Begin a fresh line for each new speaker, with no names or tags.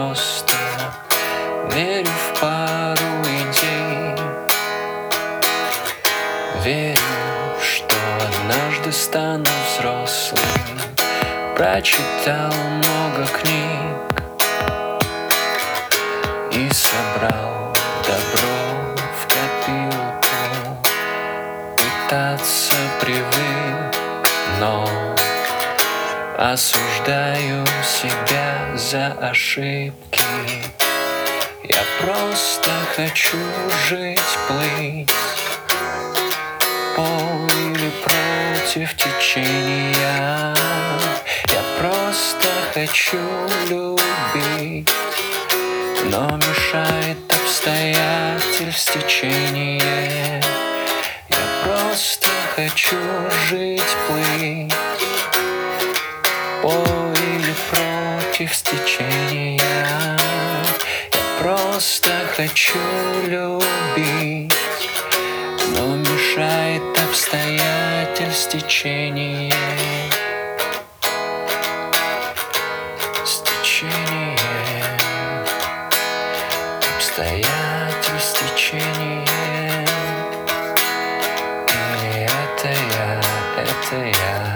просто верю в пару идей. Верю, что однажды стану взрослым. Прочитал много книг и собрал добро в копилку. Пытаться привык, но осуждаю себя за ошибки. Я просто хочу жить, плыть по или против течения. Я просто хочу любить, но мешает обстоятельств течение. Я просто хочу жить, плыть по или против течения. Я просто хочу любить, но мешает обстоятельств течение. Обстоятельств течение. Или это я, это я.